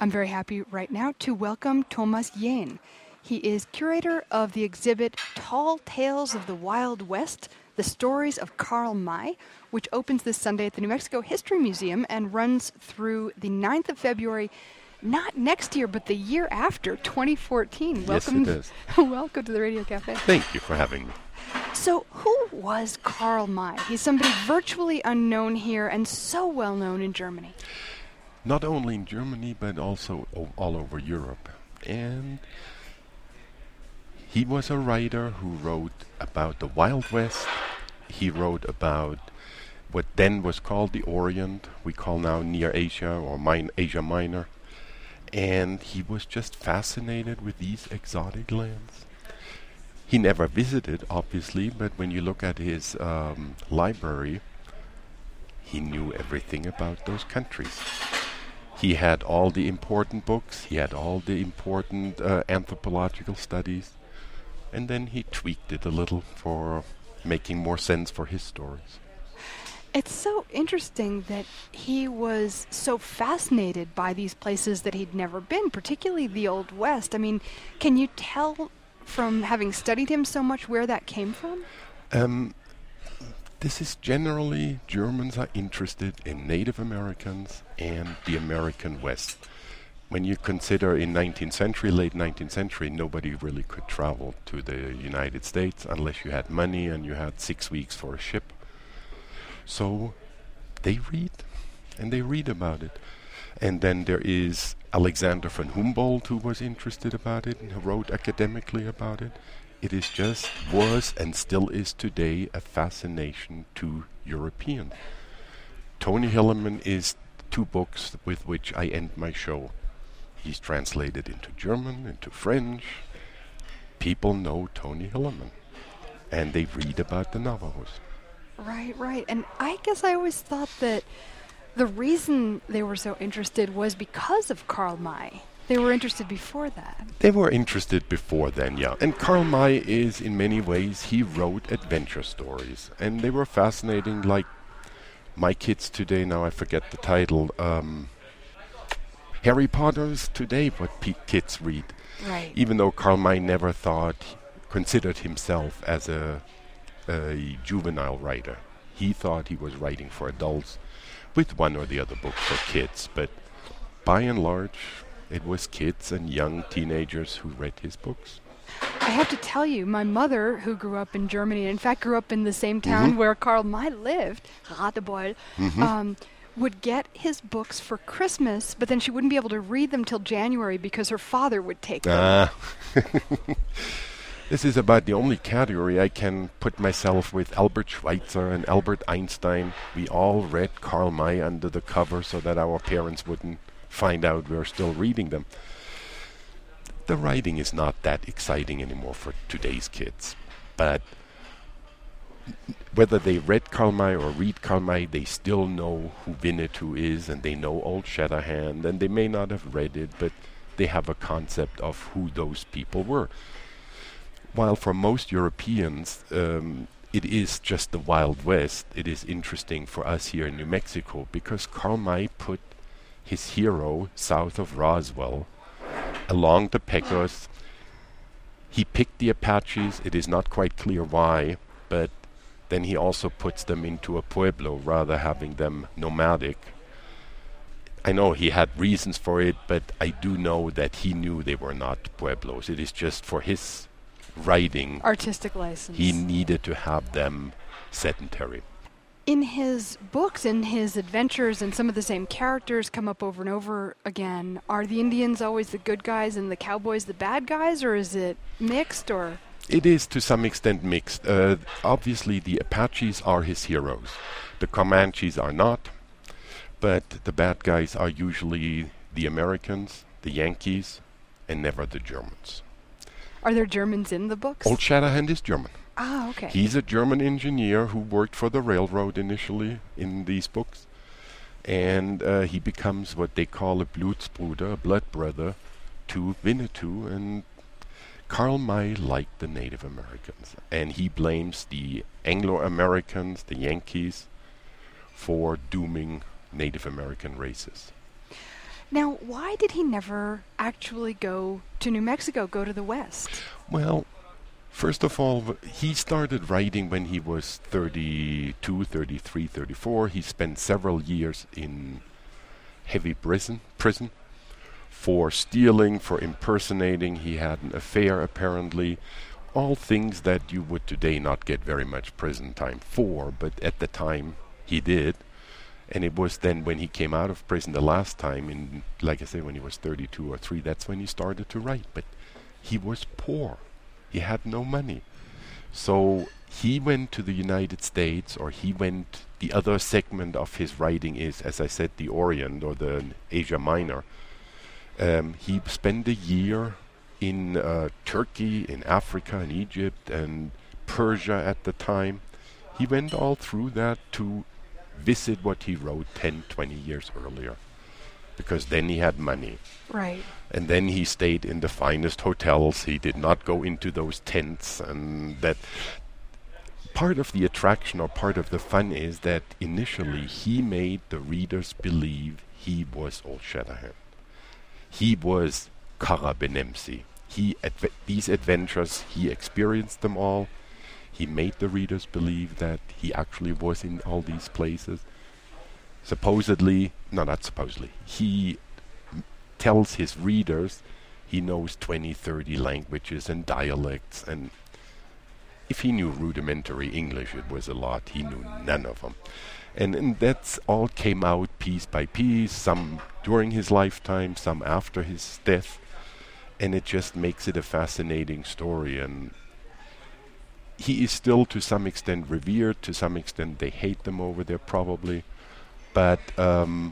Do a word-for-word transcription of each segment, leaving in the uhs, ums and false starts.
I'm very happy right now to welcome Thomas Jehn. He is curator of the exhibit Tall Tales of the Wild West, The Stories of Karl May, which opens this Sunday at the New Mexico History Museum and runs through the ninth of February, not next year, but the year after, twenty fourteen. Welcome, Yes, it is. welcome to the Radio Cafe. Thank you for having me. So, who was Karl May? He's somebody virtually unknown here and so well known in Germany. Not only in Germany, but also o- all over Europe. And he was a writer who wrote about the Wild West. He wrote about what then was called the Orient, we call now Near Asia or Min- Asia Minor. And he was just fascinated with these exotic lands. He never visited, obviously, but when you look at his um, library, he knew everything about those countries. He had all the important books, he had all the important uh, anthropological studies, and then he tweaked it a little for making more sense for his stories. It's so interesting that he was so fascinated by these places that he'd never been, particularly the Old West. I mean, can you tell from having studied him so much where that came from? Um, this is generally, Germans are interested in Native Americans and the American West. When you consider in nineteenth century, late nineteenth century, nobody really could travel to the United States unless you had money and you had six weeks for a ship. So they read, and they read about it. And then there is Alexander von Humboldt, who was interested about it and who wrote academically about it. It is just, was and still is today, a fascination to Europeans. Tony Hillerman is two books with which I end my show. He's translated into German, into French. People know Tony Hillerman, and they read about the Navajos. Right, right. And I guess I always thought that the reason they were so interested was because of Karl May. They were interested before that. They were interested before then, yeah. And Karl May is, in many ways, he wrote adventure stories. And they were fascinating, like my kids today, now I forget the title, um, Harry Potter's today what pe- kids read. Right. Even though Karl May never thought, considered himself as a, a juvenile writer. He thought he was writing for adults with one or the other book for kids. But by and large, it was kids and young teenagers who read his books. I have to tell you, my mother, who grew up in Germany, in fact grew up in the same town Mm-hmm. where Karl May lived, Radebeul, Mm-hmm. um, would get his books for Christmas, but then she wouldn't be able to read them till January because her father would take them. Ah. This is about the only category I can put myself with. Albert Schweitzer and Albert Einstein. We all read Karl May under the cover so that our parents wouldn't find out we were still reading them. The writing is not that exciting anymore for today's kids. But whether they read Karl May or read Karl May, they still know who Winnetou is, and they know Old Shatterhand, and they may not have read it, but they have a concept of who those people were. While for most Europeans, um, it is just the Wild West, it is interesting for us here in New Mexico because Karl May put his hero south of Roswell along the Pecos. He picked the Apaches, it is not quite clear why, but then he also puts them into a pueblo, rather having them nomadic. I know he had reasons for it, but I do know that he knew they were not pueblos. It is just for his writing, Artistic license. he needed to have them sedentary. In his books, in his adventures, and some of the same characters come up over and over again. Are the Indians always the good guys and the cowboys the bad guys, or is it mixed, or? It is to some extent mixed. Uh, obviously, the Apaches are his heroes. The Comanches are not, but the bad guys are usually the Americans, the Yankees, and never the Germans. Are there Germans in the books? Old Shatterhand is German. Ah, okay. He's a German engineer who worked for the railroad initially in these books. And uh, he becomes what they call a Blutsbruder, a blood brother, to Winnetou. And Karl May liked the Native Americans. And he blames the Anglo-Americans, the Yankees, for dooming Native American races. Now, why did he never actually go to New Mexico, go to the West? Well, first of all, v- he started writing when he was thirty-two, thirty-three, thirty-four. He spent several years in heavy prison, prison for stealing, for impersonating. He had an affair, apparently. All things that you would today not get very much prison time for, but at the time he did. And it was then when he came out of prison the last time, in, like I say, when he was thirty-two or three, that's when he started to write. But he was poor. He had no money. So he went to the United States, or he went, the other segment of his writing is, as I said, the Orient or the Asia Minor. Um, he spent a year in uh, Turkey, in Africa, in Egypt, and Persia at the time. He went all through that to visit what he wrote ten, twenty years earlier, because then he had money. Right. And then he stayed in the finest hotels. He did not go into those tents. And that part of the attraction or part of the fun is that initially he made the readers believe he was Old Shatterhand. He was Kara Benemsi. He adve- these adventures, he experienced them all. He made the readers believe that he actually was in all these places. Supposedly, no, not supposedly, he m- tells his readers he knows twenty, thirty languages and dialects, and if he knew rudimentary English, it was a lot. He knew none of them. And, and that's all came out piece by piece, some during his lifetime, some after his death, and it just makes it a fascinating story. And he is still to some extent revered, to some extent they hate them over there probably, but um,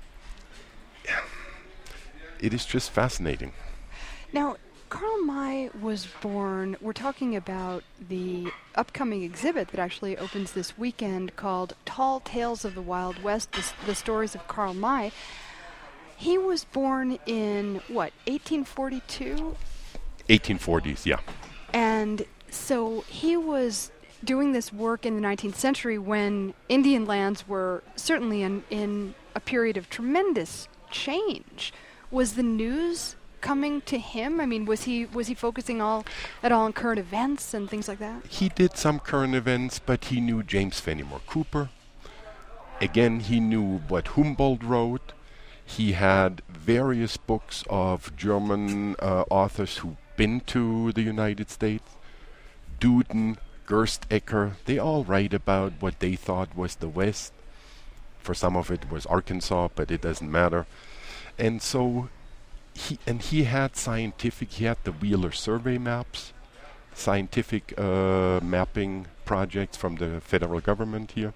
it is just fascinating. Now, Karl May was born, we're talking about the upcoming exhibit that actually opens this weekend called Tall Tales of the Wild West, the, s- the Stories of Karl May. He was born in, what, eighteen forty-two? eighteen forties, yeah. And so he was doing this work in the nineteenth century when Indian lands were certainly in, in a period of tremendous change. Was the news coming to him? I mean, was he was he focusing all at all on current events and things like that? He did some current events, but he knew James Fenimore Cooper. Again, he knew what Humboldt wrote. He had various books of German uh, authors who've been to the United States. Duden, Gerstecker, they all write about what they thought was the West. For some of it was Arkansas, but it doesn't matter. And so he and he had scientific, he had the Wheeler survey maps, scientific uh, mapping projects from the federal government here.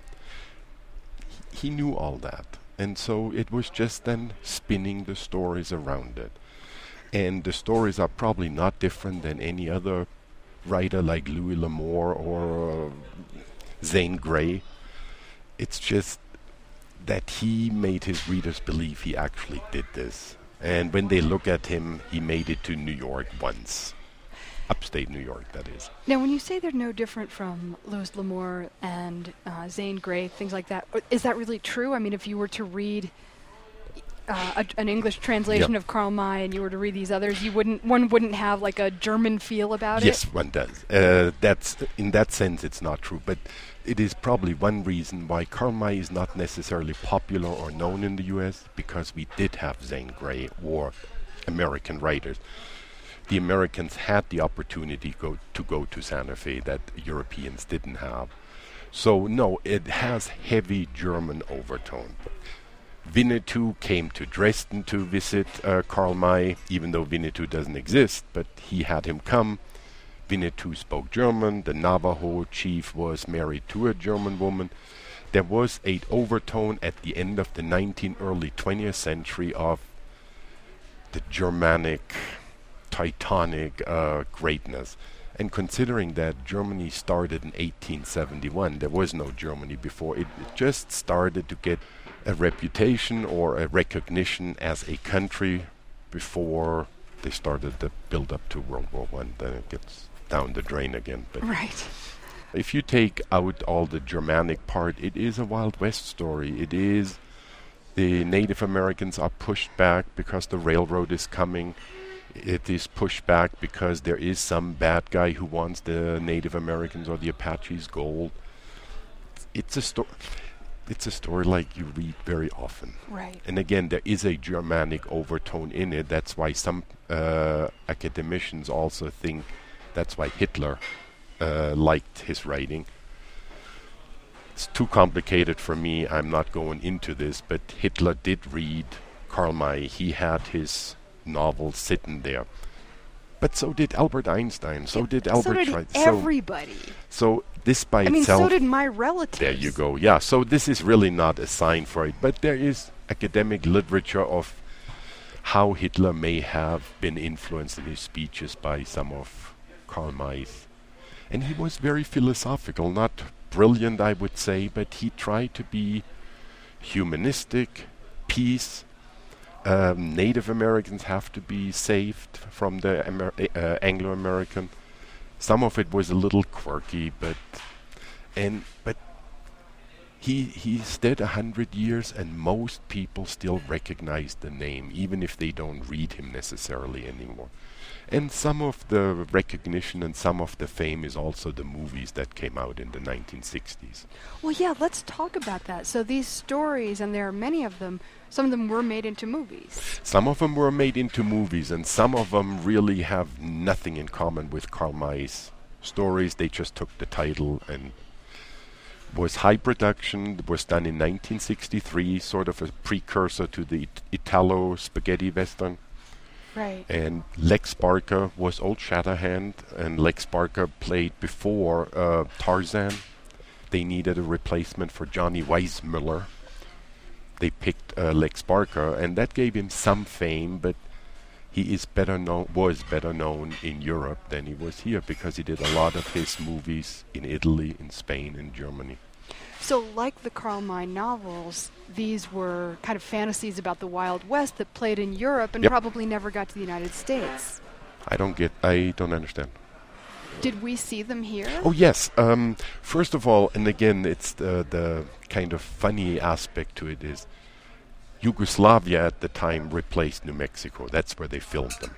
He, he knew all that. And so it was just then spinning the stories around it. And the stories are probably not different than any other writer like Louis L'Amour or uh, Zane Grey. It's just that he made his readers believe he actually did this. And when they look at him, he made it to New York once. Upstate New York, that is. Now, when you say they're no different from Louis L'Amour and uh, Zane Grey, things like that, uh, is that really true? I mean, if you were to read uh, a, an English translation Yep. of Karl May and you were to read these others, you wouldn't one wouldn't have like a German feel about Yes, it? one does. Uh, that's in that sense, it's not true. But it is probably one reason why Karl May is not necessarily popular or known in the U S, because we did have Zane Grey or American writers. The Americans had the opportunity go to go to Santa Fe that Europeans didn't have. So no, it has heavy German overtone. Winnetou came to Dresden to visit uh, Karl May, even though Winnetou doesn't exist, but he had him come. Winnetou spoke German. The Navajo chief was married to a German woman. There was an overtone at the end of the nineteenth, early twentieth century of the Germanic, Teutonic uh, greatness. And considering that Germany started in eighteen seventy-one, there was no Germany before. It, it just started to get a reputation or a recognition as a country before they started the build up to World War One. Then it gets down the drain again. But Right. if you take out all the Germanic part, it is a Wild West story. It is The Native Americans are pushed back because the railroad is coming. It is pushed back because there is some bad guy who wants the Native Americans or the Apaches gold. It's a story. It's a story like you read very often. Right. And again, there is a Germanic overtone in it. That's why some uh, academicians also think that's why Hitler uh, liked his writing. It's too complicated for me. I'm not going into this, but Hitler did read Karl May. He had his novel sitting there. But so did Albert Einstein. So Yeah, did so Albert did Schweitzer. everybody. So, so this by I mean, itself... so did my relatives. There you go. Yeah, so this is really not a sign for it. But there is academic literature of how Hitler may have been influenced in his speeches by some of Karl May's. And he was very philosophical, not brilliant, I would say, but he tried to be humanistic, peace. Um, Native Americans have to be saved from the Amer- uh, Anglo-American. Some of it was a little quirky, but and but he he's dead a hundred years, and most people still recognize the name, even if they don't read him necessarily anymore. And some of the recognition and some of the fame is also the movies that came out in the nineteen sixties. Well, yeah, let's talk about that. So these stories, and there are many of them, some of them were made into movies. Some of them were made into movies, and some of them really have nothing in common with Karl May's stories. They just took the title and was high production. It was done in nineteen sixty-three, sort of a precursor to the it- Italo spaghetti western. Right. And Lex Barker was Old Shatterhand, and Lex Barker played before uh, Tarzan. They needed a replacement for Johnny Weissmuller. They picked uh, Lex Barker, and that gave him some fame, but he is better known, was better known in Europe than he was here, because he did a lot of his movies in Italy, in Spain, and Germany. So like the Karl May novels, these were kind of fantasies about the Wild West that played in Europe and Yep. probably never got to the United States. I don't get, I don't understand. Did we see them here? Oh yes. Um, first of all, and again, it's the the kind of funny aspect to it is Yugoslavia at the time replaced New Mexico. That's where they filmed them.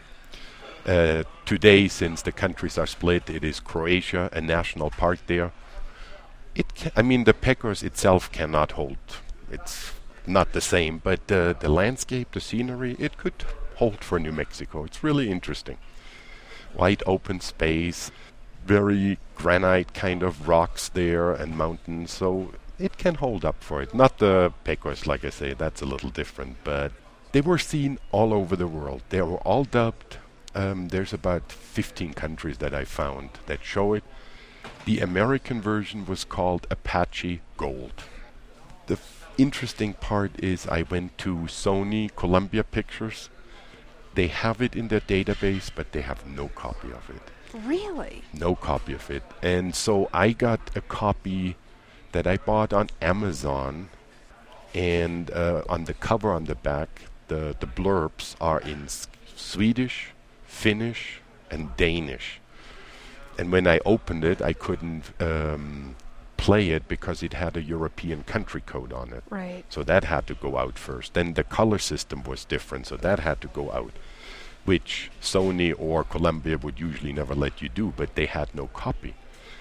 Uh, today, since the countries are split, it is Croatia, a national park there. It, ca- I mean, the Pecos itself cannot hold. It's not the same, but uh, the landscape, the scenery, it could hold for New Mexico. It's really interesting. Wide open space, very granite kind of rocks there and mountains, so it can hold up for it. Not the Pecos, like I say, that's a little different, but they were seen all over the world. They were all dubbed. Um, there's about fifteen countries that I found that show it. The American version was called Apache Gold. The f- interesting part is I went to Sony Columbia Pictures. They have it in their database, but they have no copy of it. Really? No copy of it. And so I got a copy that I bought on Amazon, and uh, on the cover on the back, the, the blurbs are in s- Swedish, Finnish, and Danish. And when I opened it, I couldn't um, play it because it had a European country code on it. Right. So that had to go out first. Then the color system was different, so that had to go out, which Sony or Columbia would usually never let you do, but they had no copy.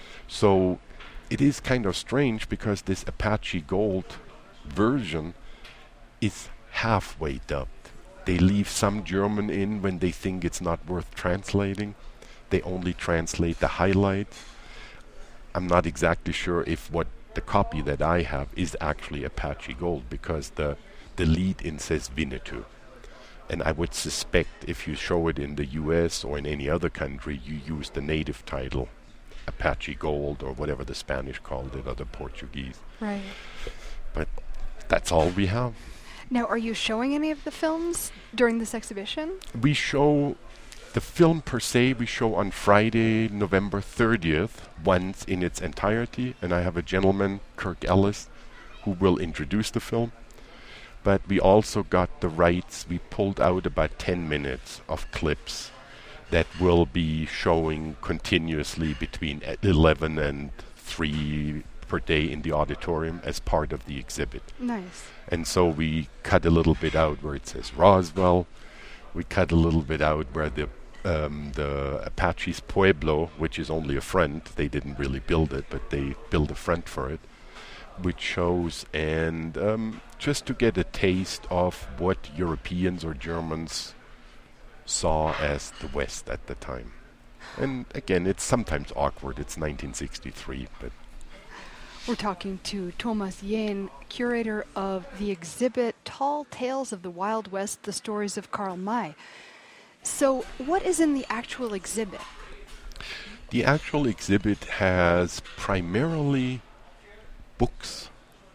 So it is kind of strange because this Apache Gold version is halfway dubbed. They leave some German in when they think it's not worth translating. They only translate the highlights. I'm not exactly sure if what the copy that I have is actually Apache Gold, because the the lead in says Winnetou. And I would suspect if you show it in the U S or in any other country, you use the native title, Apache Gold, or whatever the Spanish called it, or the Portuguese. Right. But that's all we have. Now, are you showing any of the films during this exhibition? We show the film per se, we show on Friday, November thirtieth, once in its entirety, and I have a gentleman, Kirk Ellis, who will introduce the film. But we also got the rights, we pulled out about ten minutes of clips that will be showing continuously between e- eleven and three, per day in the auditorium as part of the exhibit. Nice. And so we cut a little bit out where it says Roswell. We cut a little bit out where the um, the Apache's Pueblo, which is only a front, they didn't really build it, but they built a front for it, which shows, and um, just to get a taste of what Europeans or Germans saw as the West at the time. And again, it's sometimes awkward. It's nineteen sixty-three, but we're talking to Thomas Jehn, curator of the exhibit Tall Tales of the Wild West, The Stories of Karl May. So what is in the actual exhibit? The actual exhibit has primarily books,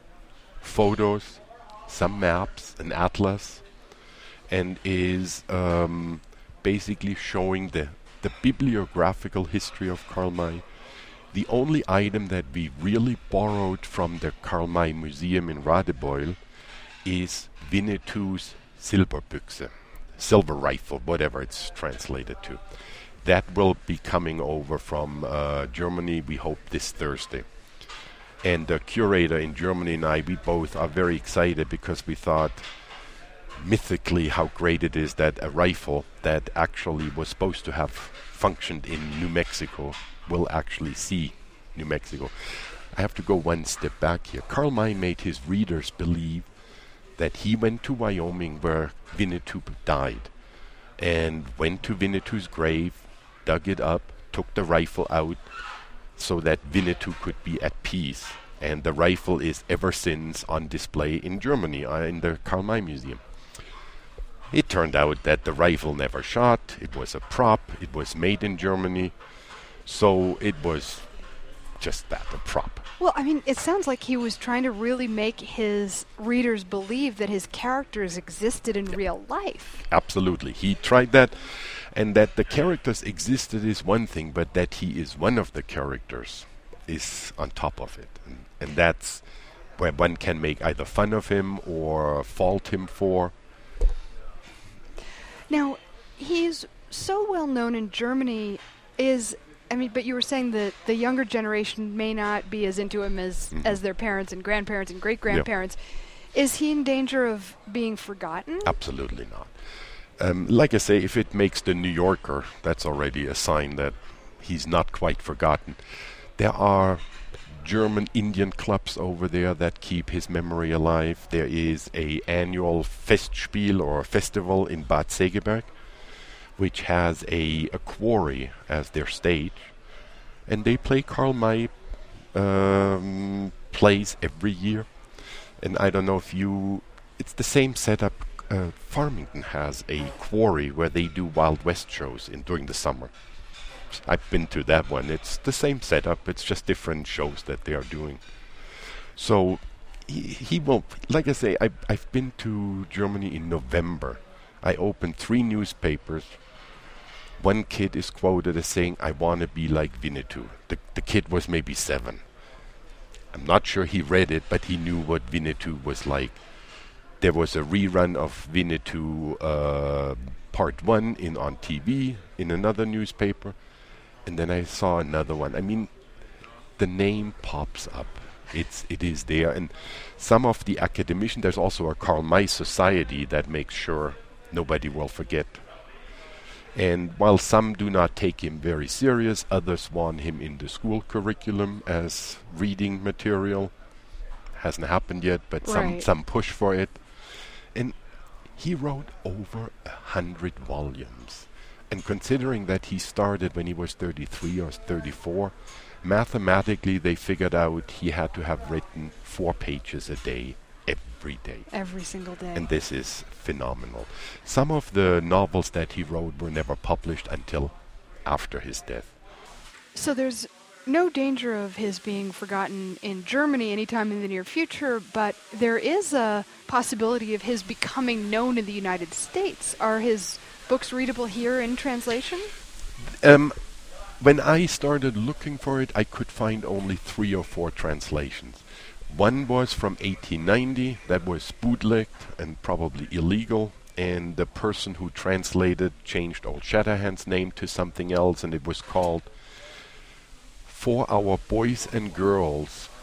photos, some maps, an atlas, and is um, basically showing the, the bibliographical history of Karl May. The only item that we really borrowed from the Karl May Museum in Radebeul is Winnetou's Silberbüchse, silver rifle, whatever it's translated to. That will be coming over from uh, Germany, we hope, this Thursday. And the curator in Germany and I, we both are very excited because we thought mythically how great it is that a rifle that actually was supposed to have functioned in New Mexico will actually see New Mexico. I have to go one step back here. Karl May made his readers believe that he went to Wyoming where Winnetou died and went to Winnetou's grave, dug it up, took the rifle out so that Winnetou could be at peace. And the rifle is ever since on display in Germany, uh, in the Karl May Museum. It turned out that the rifle never shot, it was a prop, it was made in Germany, so it was just that, a prop. Well, I mean, it sounds like he was trying to really make his readers believe that his characters existed in Yeah. real life. Absolutely. He tried that, and that the characters existed is one thing, but that he is one of the characters is on top of it. And, and that's where one can make either fun of him or fault him for. Now, he's so well known in Germany. Is I mean, but you were saying that the younger generation may not be as into him as, Mhm. as their parents and grandparents and great-grandparents. Is he in danger of being forgotten? Absolutely not. Um, like I say, if it makes the New Yorker, that's already a sign that he's not quite forgotten. There are German Indian clubs over there that keep his memory alive. There is a annual Festspiel or festival in Bad Segeberg, which has a, a quarry as their stage, and they play Karl May um, plays every year. And I don't know if you, it's the same setup. Uh, Farmington has a quarry where they do Wild West shows in during the summer. I've been to that one. It's the same setup. It's just different shows that they are doing. So he, he will, like I say, I, I've been to Germany in November. I opened three newspapers. One kid is quoted as saying, "I want to be like Winnetou." The, the kid was maybe seven. I'm not sure he read it, but he knew what Winnetou was like. There was a rerun of Winnetou uh, Part one in on T V in another newspaper, and then I saw another one. I mean, the name pops up. It's it is there, and some of the academicians. There's also a Karl May Society that makes sure nobody will forget. And while some do not take him very serious, others want him in the school curriculum as reading material. Hasn't happened yet, but some, Right. some push for it. And he wrote over a hundred volumes. And considering that he started when he was thirty-three or thirty-four, mathematically they figured out he had to have written four pages a day, every day. Every single day. And this is phenomenal. Some of the novels that he wrote were never published until after his death. So there's no danger of his being forgotten in Germany anytime in the near future, but there is a possibility of his becoming known in the United States. Are his books readable here in translation? Um, when I started looking for it, I could find only three or four translations. One was from eighteen ninety, that was bootlegged and probably illegal, and the person who translated changed Old Shatterhand's name to something else, and it was called For Our Boys and Girls,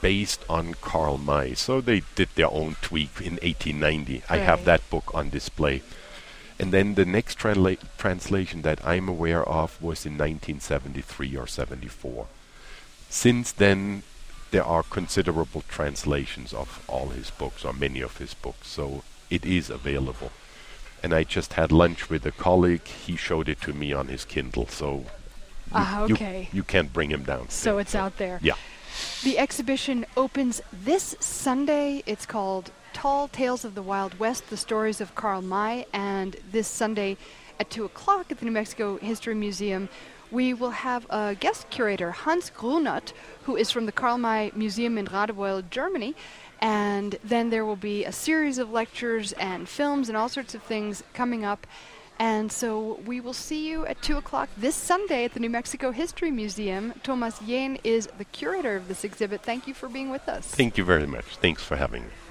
based on Karl May. So they did their own tweak in eighteen ninety. I have Right. that book on display. And then the next transla- translation that I'm aware of was in nineteen seventy-three or seventy-four. Since then, there are considerable translations of all his books, or many of his books, so it is available. And I just had lunch with a colleague. He showed it to me on his Kindle, so you, Ah, you- okay. you, can't bring him down. So it's out there. Yeah. The exhibition opens this Sunday. It's called Tall Tales of the Wild West, The Stories of Karl May. And this Sunday at two o'clock at the New Mexico History Museum, we will have a guest curator, Hans Grunert, who is from the Karl May Museum in Radebeul, Germany. And then there will be a series of lectures and films and all sorts of things coming up. And so we will see you at two o'clock this Sunday at the New Mexico History Museum. Thomas Jehn is the curator of this exhibit. Thank you for being with us. Thank you very much. Thanks for having me.